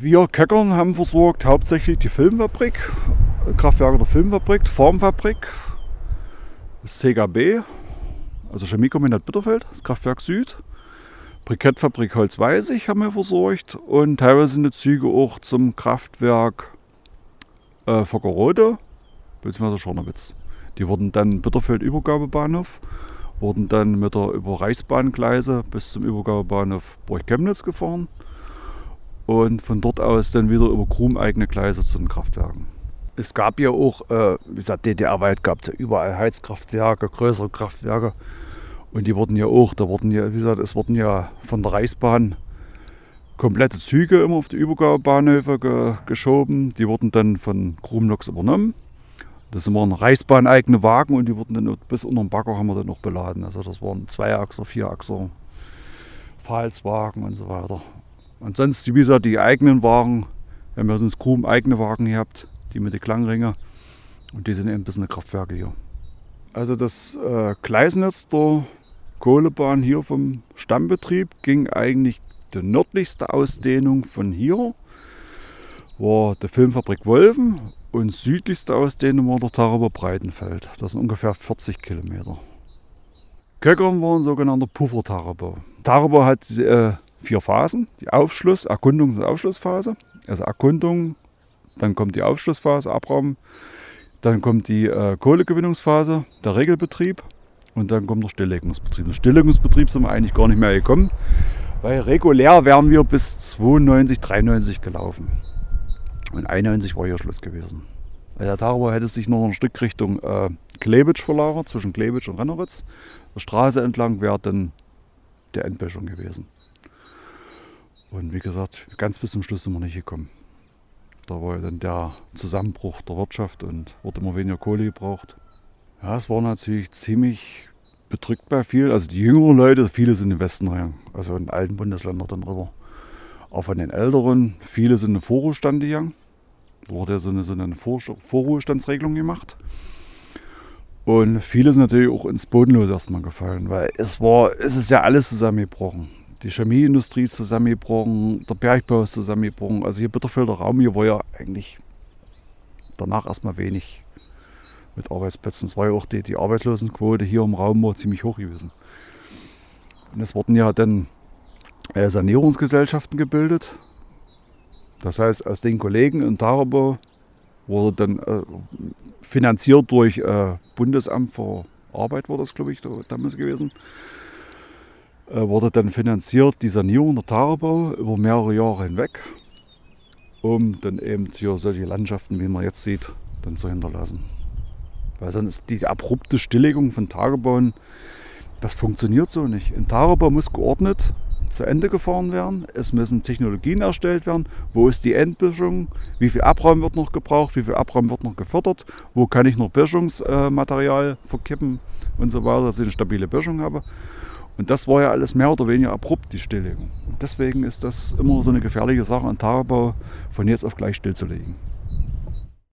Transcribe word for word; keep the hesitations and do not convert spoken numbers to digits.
Wir Keckern haben versorgt hauptsächlich die Filmfabrik, Kraftwerke der Filmfabrik, Formfabrik, das C K B, also Chemiekombinat Bitterfeld, das Kraftwerk Süd, Brikettfabrik Holzweisig haben wir versorgt und teilweise sind die Züge auch zum Kraftwerk äh, Vockerode bzw. Schornowitz. Die wurden dann Bitterfeld-Übergabebahnhof, wurden dann mit der über Reichsbahngleise bis zum Übergabebahnhof Burg-Chemnitz gefahren und von dort aus dann wieder über Chrom-eigene Gleise zu den Kraftwerken. Es gab ja auch, äh, wie gesagt, D D R-weit gab es ja überall Heizkraftwerke, größere Kraftwerke. Und die wurden ja auch, da wurden ja, wie gesagt, es wurden ja von der Reichsbahn komplette Züge immer auf die Übergabebahnhöfe ge geschoben. Die wurden dann von Chromloks übernommen. Das waren Reichsbahn-eigene Wagen und die wurden dann bis unter den Bagger haben wir dann noch beladen. Also das waren Zweiachser, Vierachser, Pfahlswagen und so weiter. Ansonsten, wie gesagt, die eigenen Wagen, wir haben ja sonst Chrom eigene Wagen gehabt, die mit den Klangringe und die sind eben bis in die Kraftwerke hier. Also das äh, Gleisnetz der Kohlebahn hier vom Stammbetrieb ging eigentlich die nördlichste Ausdehnung von hier, war die Filmfabrik Wolfen und südlichste Ausdehnung war der Taraber Breitenfeld. Das sind ungefähr vierzig Kilometer. Köckern war ein sogenannter Puffer-Tagebau. Tagebau hat äh, vier Phasen, die Aufschluss-, Erkundungs- und Aufschlussphase. Also Erkundung, dann kommt die Aufschlussphase, Abraum, dann kommt die äh, Kohlegewinnungsphase, der Regelbetrieb und dann kommt der Stilllegungsbetrieb. Der Stilllegungsbetrieb sind wir eigentlich gar nicht mehr gekommen, weil regulär wären wir bis zweiundneunzig, dreiundneunzig gelaufen. Und einundneunzig war hier Schluss gewesen. Also der Tagebau hätte sich noch ein Stück Richtung äh, Klebitsch verlagert, zwischen Klebitsch und Renneritz. Der Straße entlang wäre dann die Endböschung gewesen. Und wie gesagt, ganz bis zum Schluss sind wir nicht gekommen. Da war ja dann der Zusammenbruch der Wirtschaft und wurde immer weniger Kohle gebraucht. Ja, es war natürlich ziemlich bedrückt bei vielen. Also die jüngeren Leute, viele sind im Westen gegangen, also in alten Bundesländern dann rüber. Auch von den Älteren, viele sind in den Vorruhestand gegangen. Da wurde ja so eine, so eine Vor Vorruhestandsregelung gemacht. Und viele sind natürlich auch ins Bodenlose erstmal gefallen, weil es war, es ist ja alles zusammengebrochen. Die Chemieindustrie ist zusammengebrochen, der Bergbau ist zusammengebrochen. Also hier Bitterfelder Raum, hier war ja eigentlich danach erstmal wenig mit Arbeitsplätzen. Es war ja auch die, die Arbeitslosenquote hier im Raum war ziemlich hoch gewesen. Und es wurden ja dann äh, Sanierungsgesellschaften gebildet. Das heißt, aus den Kollegen in Tagebau wurde dann äh, finanziert durch äh, Bundesamt für Arbeit, war das glaube ich damals gewesen. Wurde dann finanziert die Sanierung der Tagebau über mehrere Jahre hinweg, um dann eben hier solche Landschaften, wie man jetzt sieht, dann zu hinterlassen. Weil sonst diese abrupte Stilllegung von Tagebauen, das funktioniert so nicht. Ein Tagebau muss geordnet zu Ende gefahren werden, es müssen Technologien erstellt werden, wo ist die Endböschung, wie viel Abraum wird noch gebraucht, wie viel Abraum wird noch gefördert, wo kann ich noch Böschungsmaterial verkippen und so weiter, dass ich eine stabile Böschung habe. Und das war ja alles mehr oder weniger abrupt, die Stilllegung. Und deswegen ist das immer so eine gefährliche Sache, einen Tagebau von jetzt auf gleich stillzulegen.